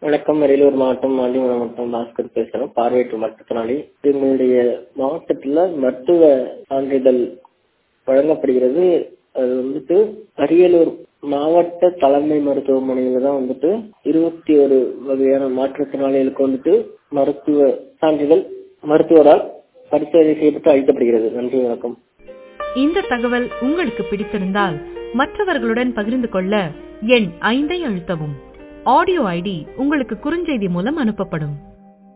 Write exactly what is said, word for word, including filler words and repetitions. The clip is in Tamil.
வணக்கம். அரியலூர் மாவட்டம் ஆண்டிமடம் மாவட்டம் பாஸ்கர் பேசுறேன். பார்வையற்ற மாற்றுத்திறனாளி. எங்களுடைய மாவட்டத்துல மருத்துவ சான்றிதழ் வழங்கப்படுகிறது. அது வந்துட்டு அரியலூர் மாவட்ட தலைமை மருத்துவமனையில தான் வந்துட்டு இருபத்தி ஒரு வகையான மாற்றுத்திறனாளிகளுக்கு வந்துட்டு மருத்துவ சான்றிதழ் மருத்துவரால் பரிசோதனை செய்யப்பட்டு அளிக்கப்படுகிறது. நன்றி, வணக்கம். இந்த தகவல் உங்களுக்கு பிடித்திருந்தால் மற்றவர்களுடன் பகிர்ந்து கொள்ள எண் ஐந்தை அழுத்தவும். ஆடியோ ஐடி உங்களுக்கு குறுஞ்செய்தி மூலம் அனுப்பப்படும்.